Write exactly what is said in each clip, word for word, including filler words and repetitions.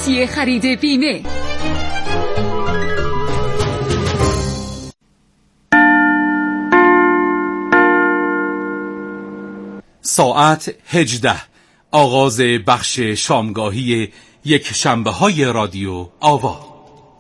توصیه خرید بیمه. ساعت هجده، آغاز بخش شامگاهی یک شنبه های رادیو آوا.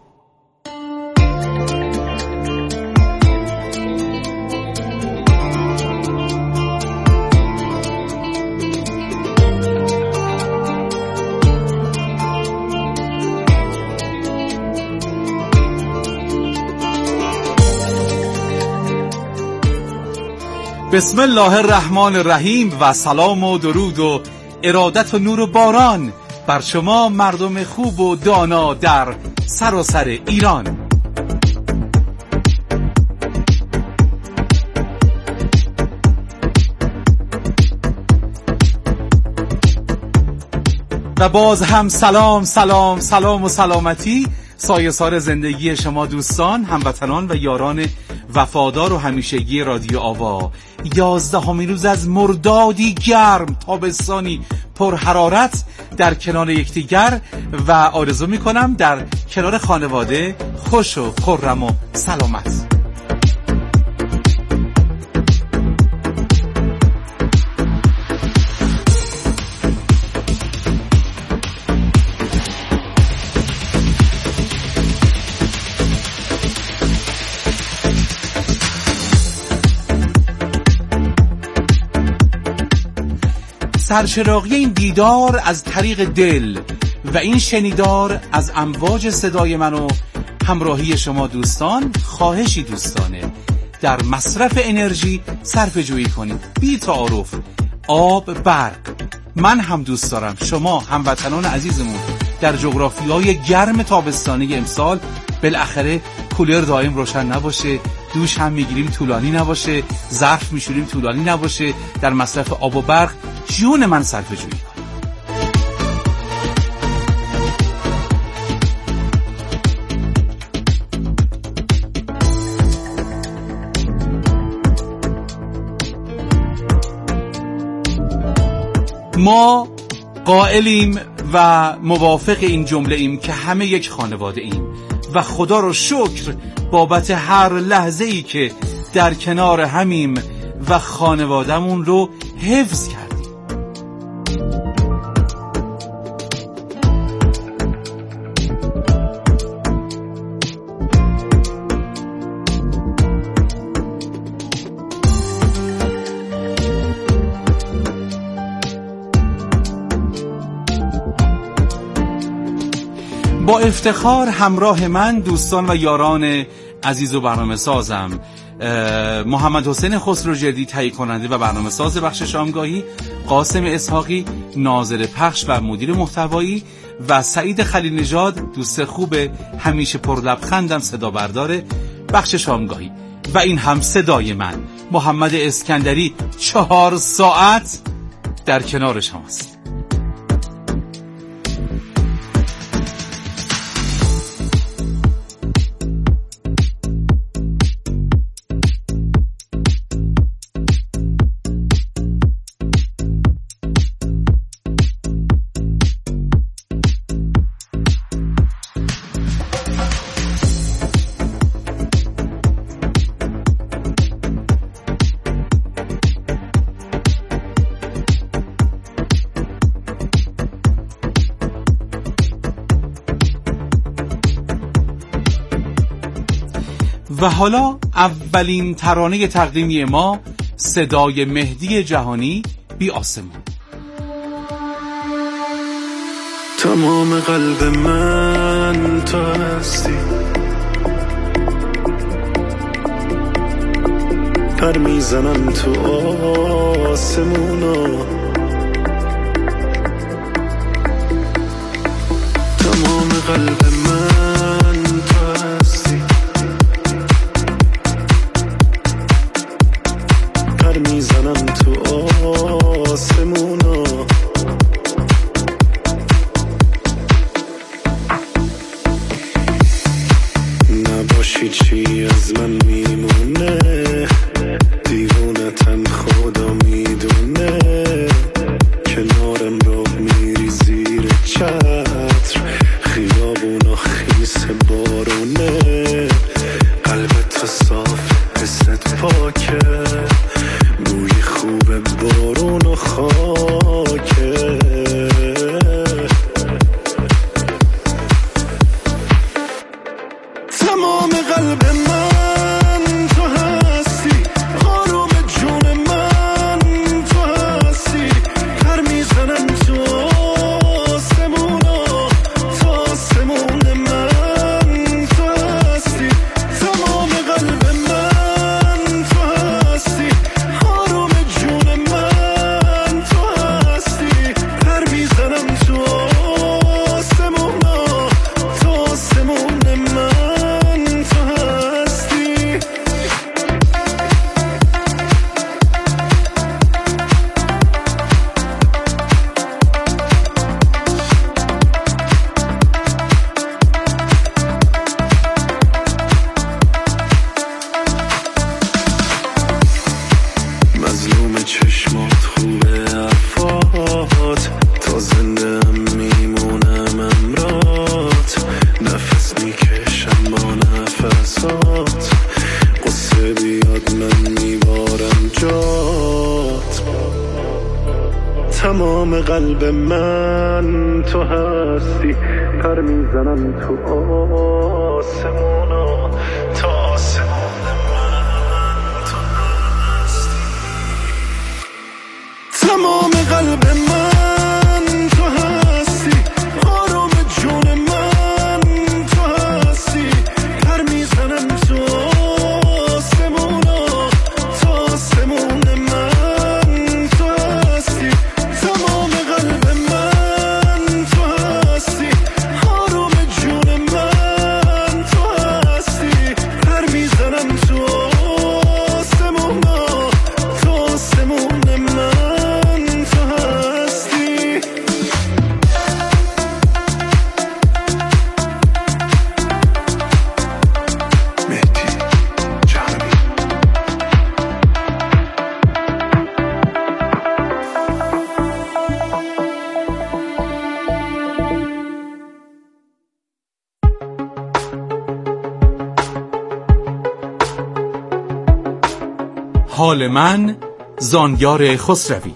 بسم الله الرحمن الرحیم و سلام و درود و ارادت و نور و باران بر شما مردم خوب و دانا در سراسر ایران. و باز هم سلام سلام سلام و سلامتی سایه‌سار زندگی شما دوستان، هموطنان و یاران وفادار و همیشگی رادیو آوا. یازدهمین روز از مردادی گرم، تابستانی پر حرارت در کنار یکدیگر و آرزو میکنم در کنار خانواده خوش و خرم و سلامت. سرچراغی این دیدار از طریق دل و این شنیدار از امواج صدای من و همراهی شما دوستان، خواهشی دوستانه در مصرف انرژی صرفه جویی کنید بی تعارف. آب، برق. من هم دوست دارم شما هموطنان عزیزمون در جغرافیای گرم تابستانی امسال بالاخره کولر دائم روشن نباشه، دوش هم میگیریم طولانی نباشه، ظرف میشوریم طولانی نباشه، در مصرف آب و برق جون من صرفه جویی کنید. ما قائلیم و موافق این جمله ایم که همه یک خانواده ایم و خدا رو شکر بابت هر لحظه‌ای که در کنار همیم و خانواده‌مون رو حفظ کردیم. با افتخار همراه من دوستان و یاران عزیز و برنامه سازم محمد حسین خسروجردی تهیه کننده و برنامه ساز بخش شامگاهی، قاسم اسحاقی ناظر پخش و مدیر محتوایی و سعید خلیل نژاد دوست خوب همیشه پرلبخندم صدا بردار بخش شامگاهی و این هم صدای من محمد اسکندری چهار ساعت در کنار شماست. و حالا اولین ترانه تقدیمی ما، صدای مهدی جهانی، بی آسمون. تمام قلب من تو هستی، پر میزنم تو آسمونا، تمام قلب من تو هستی، پر میزنم تو آسمونا، نباشی چی از من میمونه، دیوونتم خدا میدونه، کنارم رو میری زیر چتر، قلب من تو هستی، پر میزنم تو آسمونا، تو آسمون من تو هستی. تمام قلب من تو هستی، آرام جون من تو هستی، پر میزنم تو آسمونا، تو آسمون من تو هستی. تمام قلب من تو هستی، آرام جون من تو هستی، پر میزنم تو آسمونا، تو آسمون من تو هستی. مهدی جهانی. حال من، زانیار خسروی.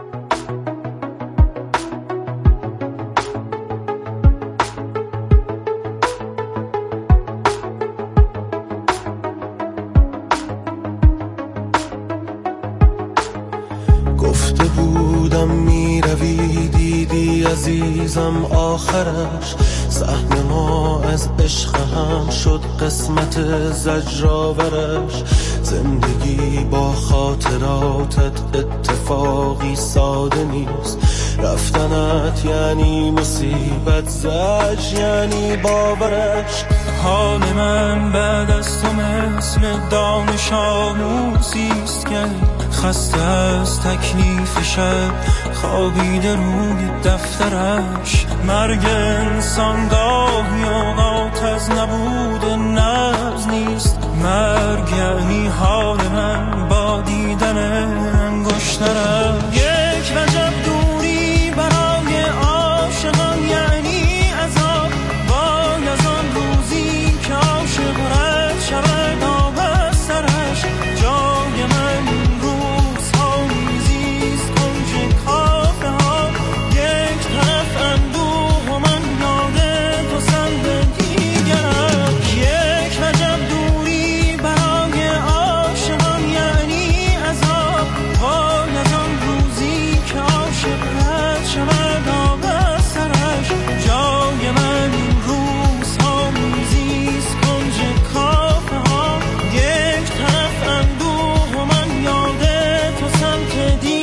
گفته بودم میروی، دیدی عزیزم آخرش، سهم ما از عشق هم شد قسمت زجرآورش. زندگی با خاطراتت اتفاقی ساده نیست، رفتنت یعنی مصیبت، زج یعنی باورش. حال من بعد از تو مثل دانش آموزیست که خسته از تکلیف شب، خوابیده روی دفترش. مرگ انسان گاهی اوقات از نبود نبض نیست، مرگ یعنی حال من با دیدن انگشترش. یک وجب دوری برای عاشقان یعنی عذاب، وای از آن روزی که عاشق رد شود آب از سرش. جای من روزها میزیست کنج کافه ها، یک طرف اندوه و من یاد تو سمت دیگرم. یک وجب دوری برای عاشقان یعنی عذاب، وای از آن روزی که عاشق رد شود آب از سرش. جای من روزها میزیست کنج کافه ها، یک طرف اندوه و من یاد تو سمت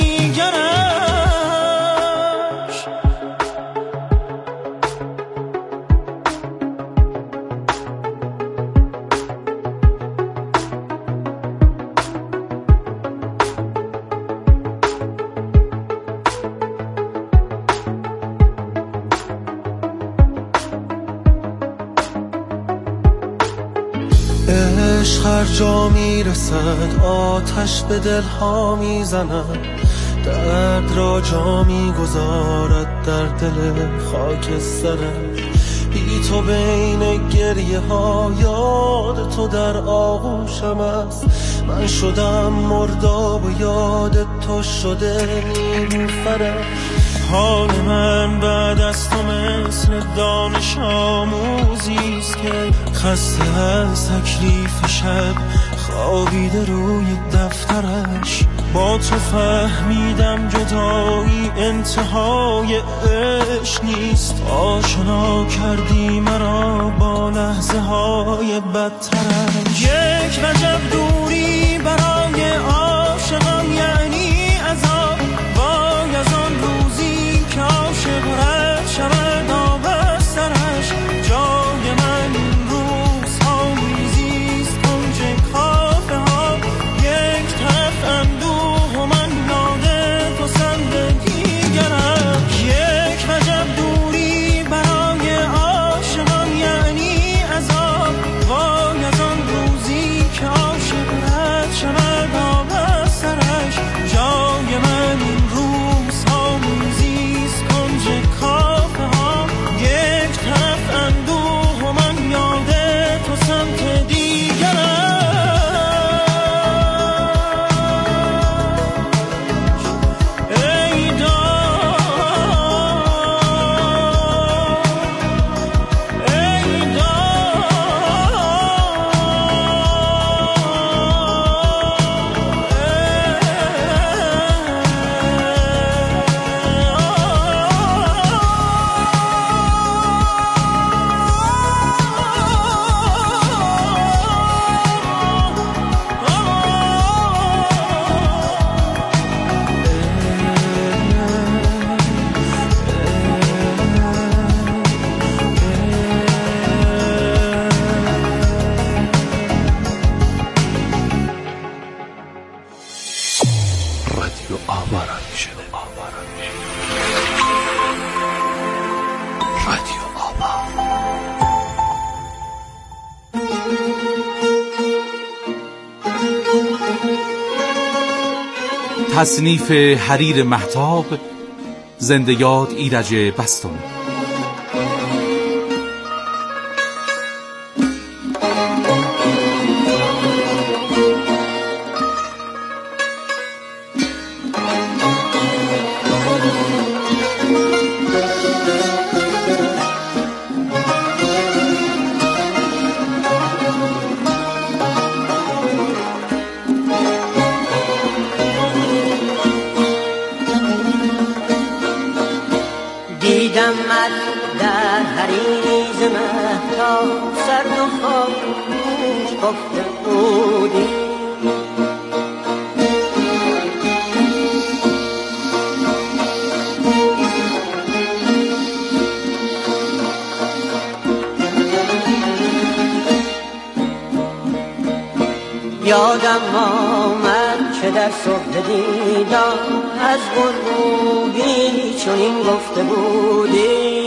دیگرش. عشق هر جا میرسد آتش به دلها میزند، درد را جا میگذارد در دل خاکسترش. بی تو بین گریه ها یاد تو در آغوشم است، من شدم مرداب و یاد تو شده نیلوفرش. حال من بعد از تو مثل دانش آموزیست که خسته از تکلیف شب، خوابیده روی دفترش. با تو فهمیدم جدایی انتهای عشق نیست، آشنا کردی مرا با لحظه های بدترش. یک وجب دوری برای عاشقان یعنی عذاب، وای از آن روزی که عاشق رد شود آب از سرش. جای من روزها میزیست کنج کافه ها، یک طرف اندوه و من یاد تو سمت دیگرم. یک وجب دوری برای عاشقان یعنی عذاب، وای از آن روزی که عاشق رد شود آب از سرش. تصنیف حریر مهتاب، زنده یاد ایرج بستون. در حریز مهتاب سرد و خاموش گفته بودی یادم آمد که در صبح دیدار از غروبی چنین گفته بودی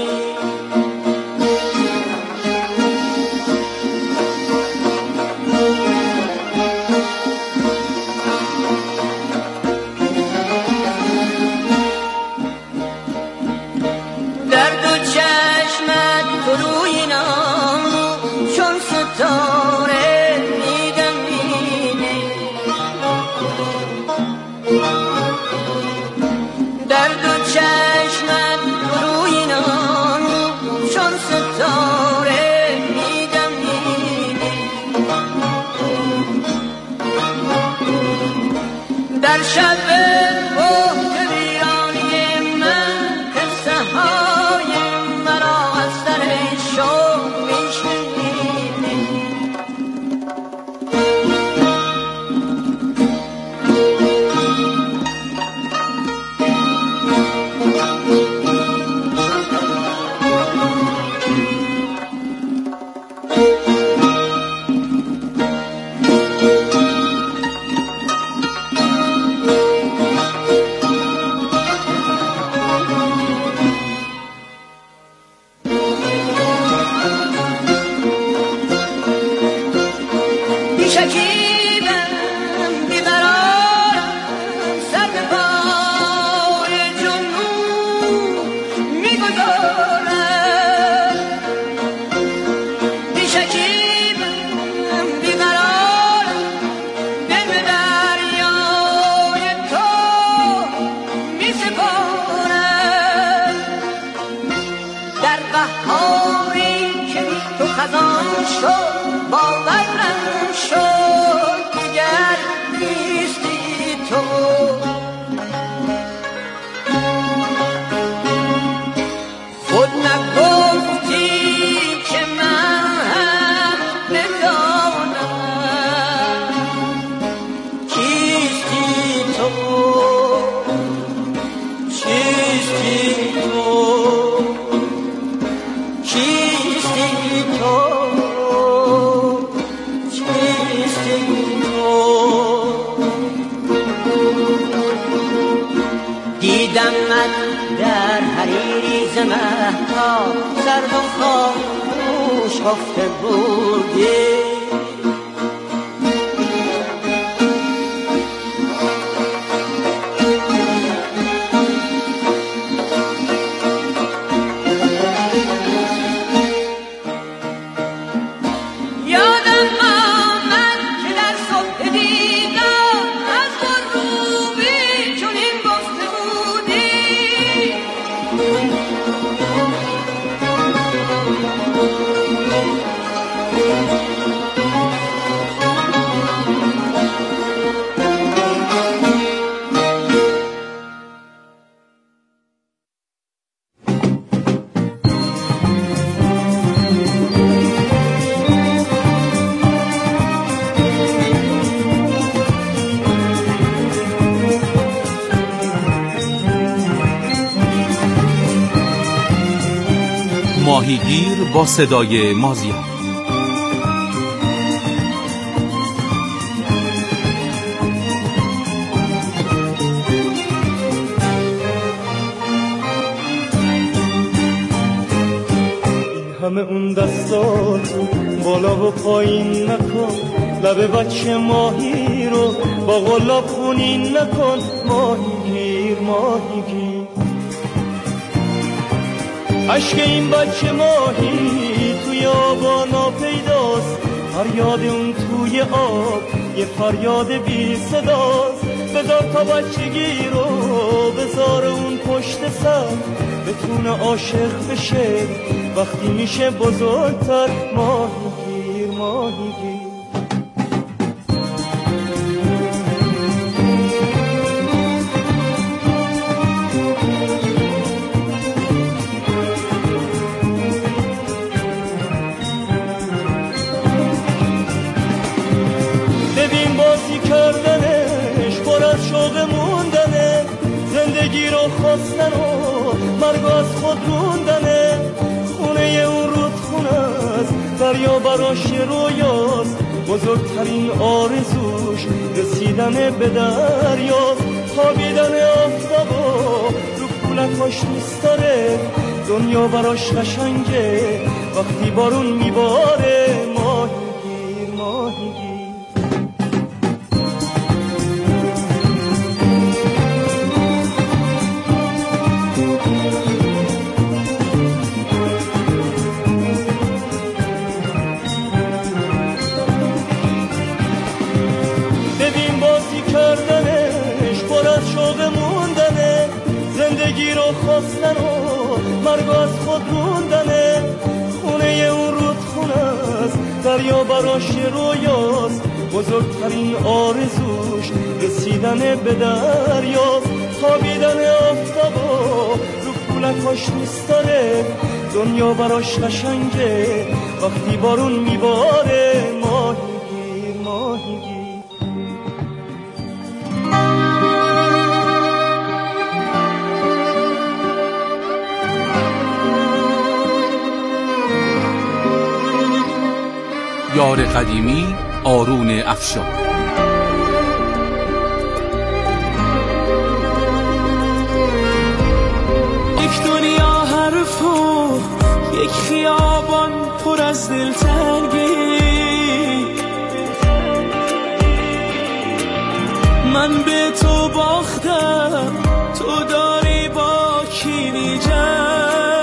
در دو چشمت طلوعی نام چون ستاره دیدم دیدی در دو چشمت طلوعی نام چون ستاره دیدم دیدی در شب در حریز مهتاب سرد و خاموش گفته بودی ماهیگیر با صدای مازیار. این همه اون دستات بالا و پایین نکن، لب بچه ماهی رو با غلاب خونین نکن ماهی گیر ماهی گیر. عشق این بچه ماهی توی آبا ناپیداست، فریاد اون توی آب یه فریاد بی صداست. بذار تا بچگی رو بذار اون پشت سر بتونه عاشق بشه وقتی میشه بزرگتر ماهی گیر ماهی گیر. ببین بازی کردنش پر از شوق موندنه، زندگی رو خواستن و مرگ از خود روندنه. خونه اون رودخونه است، دریا براش رویاست، بزرگترین آرزوش رسیدن به دریاست. خوابیدن آفتابا رو کولکاش دوست داره، دنیا براش قشنگه وقتی بارون میباره ماهی گیر ماهی گیر. ببین بازی کردنش پر از شوق موندنه، زندگی رو خواستن و مرگ از خود روندنه. خونه اون رودخونه است، دریا براش رویاست، بزرگترین آرزوش رسیدن به دریاست. خوابیدن آفتابا رو کولکاش دوست داره، دنیا براش قشنگه وقتی بارون میباره ماهی گیر ماهی گیر. یار قدیمی آرون افشار. یک دنیا حرف و یک خیابان پر از دلتنگی، من به تو باختم تو داری با کی می‌جنگی.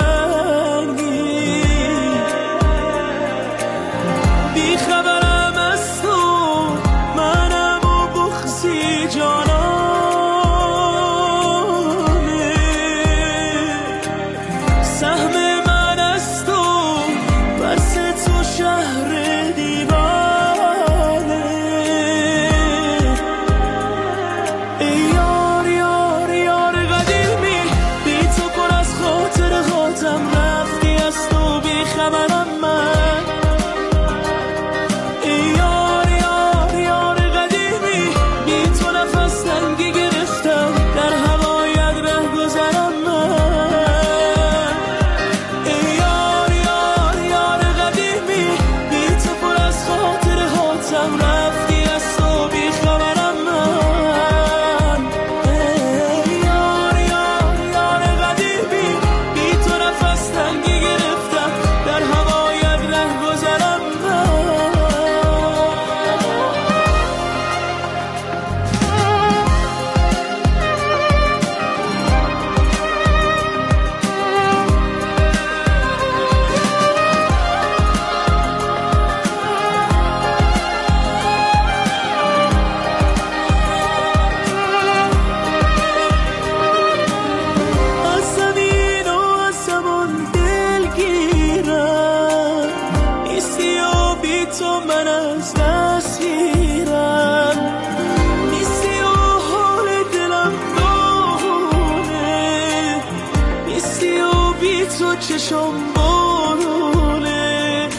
چشم بارونه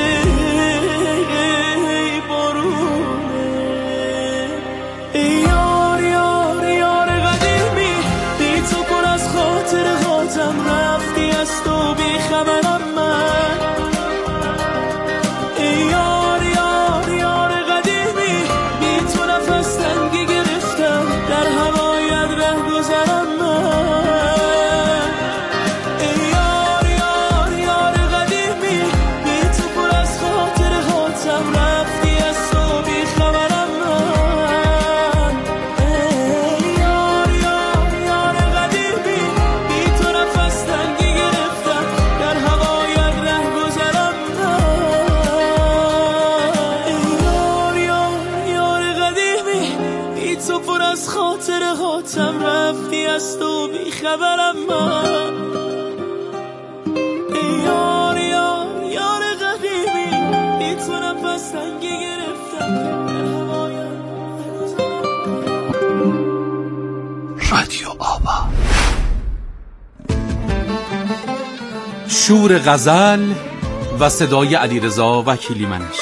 ای بارونه ای یار یار یار قدیمی، بی تو پر از خاطر خاطم رفتی از تو بی خبرم من. ای یار یار یار قدیمی، بی تو نفس تنگی گرفتم در هوایت ره گذرم من. ای یار یار بیخبرم من. ای یار یار یار قدیمی، بی تو نفس تنگی گرفتم در هوایم. رادیو آوا، شور غزل و صدای علیرضا وکیلی منش.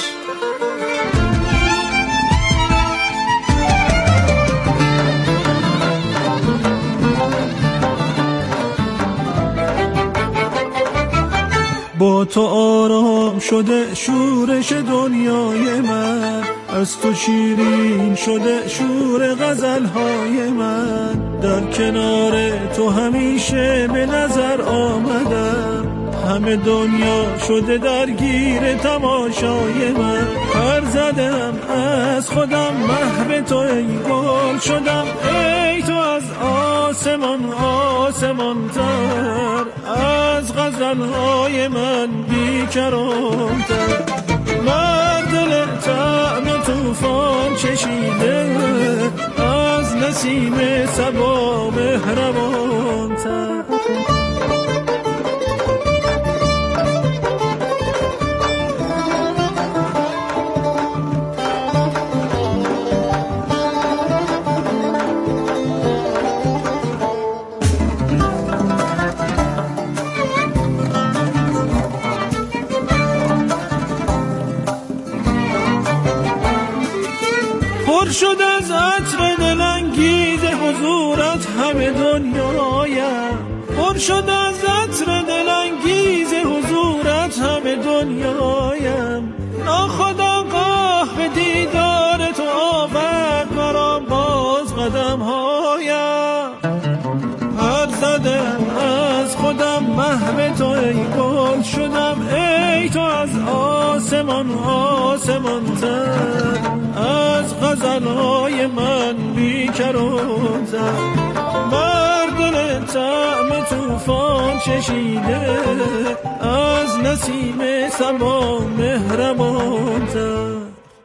با تو آرام شده شورش دنیای من، از تو شیرین شده شور غزلهای من. در کنار تو همیشه به نظر آمدم، همه دنیا شده درگیر تماشای من. پر زدم از خودم محو تو، ای گل شدم ای تو از آسمان آسمان تر، از غزلهای من بیکران‌تر. من دل طعم طوفان چشیده، از نسیم صبا مهربان‌تر. پر شد از عطر دلانگیز حضورت همه دنیایم، پر شد از عطر دلانگیز حضورت همه دنیایم. ناخودآگاه به دیدار تو آورد مرا باز قدم هایم. پر زدم از خودم محو تو، ای گل شدم ای تو از آسمان آسمان تر، از غزلهای من بیکران‌تر. بر دل طعم طوفان چشیده، از نسیم صبا مهربان‌تر.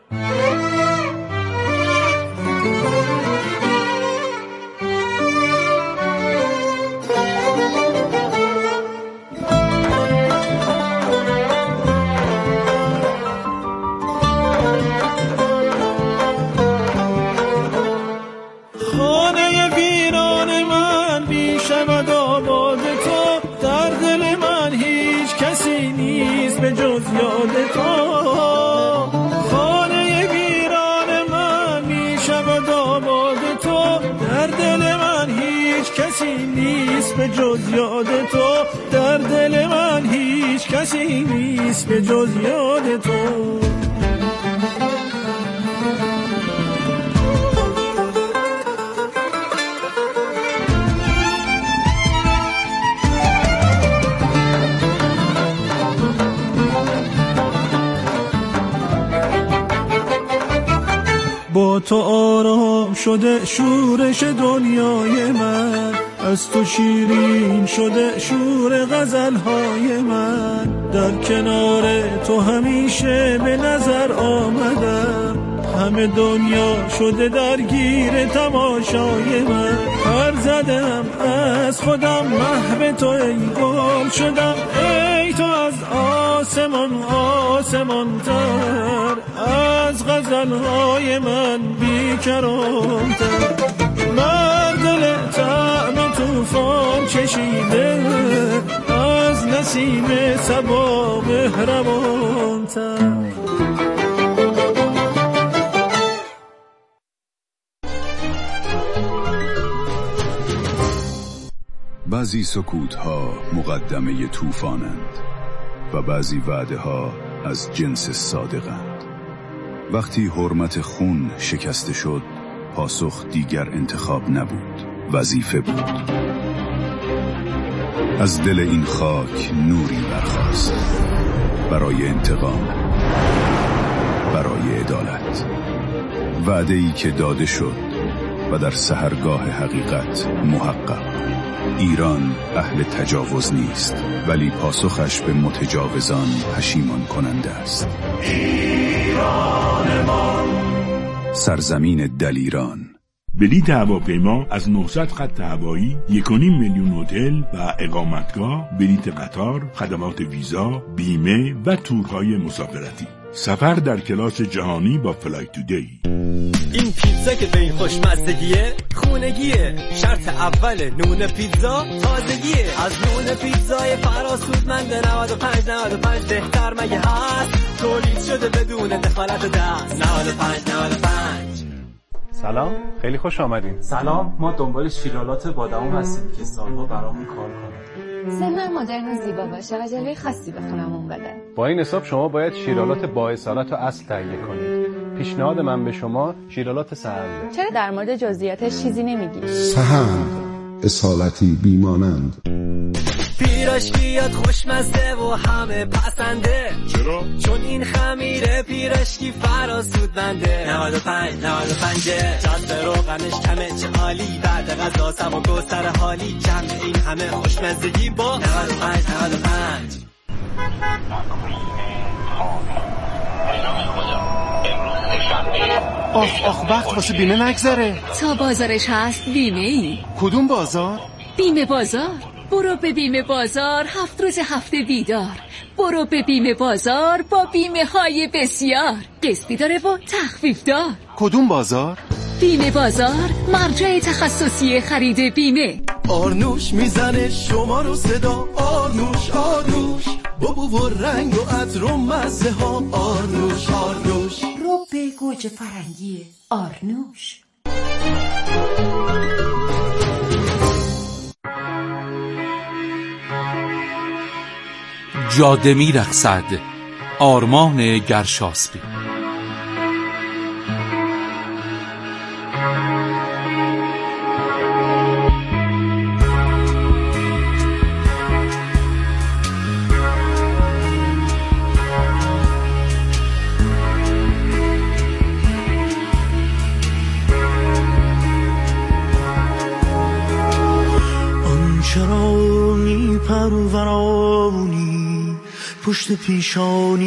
به جز یاد تو، خانه ویران من می شود آباد تو. در دل من هیچ کسی نیست به جز یاد تو، در دل من هیچ کسی نیست به جز یاد تو. با تو آرام شده شورش دنیای من، از تو شیرین شده شور غزلهای من. در کنار تو همیشه به نظر آمدم، همه دنیا شده درگیر تماشای من. پر زدم از خودم محو تو، ای گل شدم ای تو از آسمان آسمان تر، از غزلهای من بیکران‌تر. من دل طعم طوفان چشیده، از نسیم صبا مهربان‌تر. بعضی سکوت‌ها مقدمه طوفانند و بعضی وعده‌ها از جنس صادقند. وقتی حرمت خون شکسته شد، پاسخ دیگر انتخاب نبود، وظیفه بود. از دل این خاک نوری برخاست، برای انتقام، برای عدالت. وعده‌ای که داده شد و در سحرگاه حقیقت محقق. ایران اهل تجاوز نیست، ولی پاسخش به متجاوزان پشیمان کننده است. ایران ما، سرزمین دلیران، بلیط هواپیما از نهصد خط هوایی، یک و نیم میلیون هتل و اقامتگاه، بلیط قطار، خدمات ویزا، بیمه و تورهای مسافرتی. سفر در کلاس جهانی با فلای تودی. این پیتزا که به این خوشمزدگیه، خونگیه، شرط اول نون پیتزا تازگیه. از نون پیتزای فراسودمند نود و پنج نود و پنج بهتر مگه هست؟ تولید شده بدون دخالت دست. نود و پنج نود و پنج. سلام، خیلی خوش آمدین. سلام، ما دنبال شیرالات بادام هستیم که سالها برامون کار کنه. سنم مدرن و زیبا باشه و جلوی خاصی به خونمون بده. با این حساب شما باید شیرالات با اصالت و اصل تهیه کنید. پیشنهاد من به شما شیرالات سهنده. چرا در مورد جزئیاتش چیزی نمیگی؟ سهند، اصالتی بیمانند. پیراشکیات خوشمزه و همه پسنده. چرا؟ چون این خمیره پیراشکی فراسودمنده. نود و پنج نود و پنج جاده روغنش کمه چه عالی. بعد غذا سم و گستر حالی. جمع این همه خوشمزگی با نود و پنج نود و پنج. آخ آخ وقت واسه بیمه نگذره. تا بازارش هست بیمه ای. کدوم بازار؟ بیمه بازار. برو به بیمه بازار، هفت روز هفته بیدار. برو به بیمه بازار با بیمه های بسیار. قسطی داره و تخفیف دار. کدوم بازار؟ بیمه بازار، مرجع تخصصی خرید بیمه. آرنوش میزنه شما رو صدا. آرنوش آرنوش بابو و رنگ و عطر و مزه ها. آرنوش آرنوش رو به گوجه فرنگی آرنوش. جاده می رقصد، آرمان گرشاسبی. آن چرا می پرورانی پشت پیشانی